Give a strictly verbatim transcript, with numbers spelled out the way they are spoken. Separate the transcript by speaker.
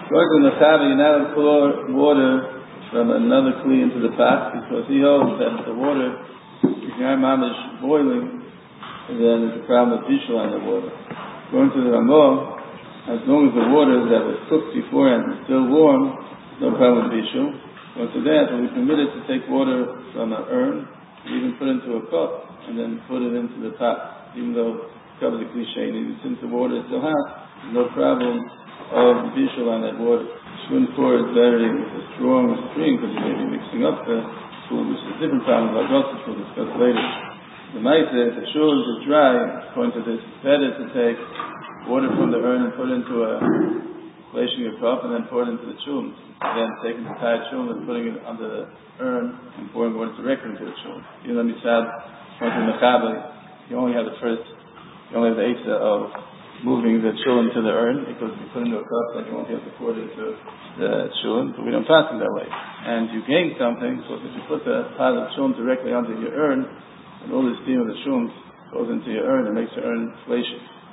Speaker 1: According to the Mechaber, you're not to pour water from another kli into the pot because he holds that the water, if your mamish boiling, then there's a problem with bishul on the water. According to the Ramah, as long as the water that was cooked beforehand is still warm, no problem with bishul. But to that, we're permitted to take water from an urn, even put it into a cup, and then put it into the pot, even though it covers the cliche. Since the water is still hot, there's no problem of bishul on that water. Shouldn't pour it very strong stream because you may be mixing up the food, which is a different problem about Rosh, which we'll discuss later. The Maisa is the shul is dry. According to this, it's better to take water from the urn and put it into a placing a cup and then pour it into the chum. Again, taking the entire chum and putting it under the urn and pouring water directly into the chum. You know, Misad, according to the Mechaber, you only have the first, you only have the eitzah of moving the chum into the urn, because if you put it into a cup, then you won't be able to pour it into the chum, but we don't pass it that way. And you gain something, because if you put the pile of chum directly onto your urn, and all the steam of the chum goes into your urn, it makes your urn inflation.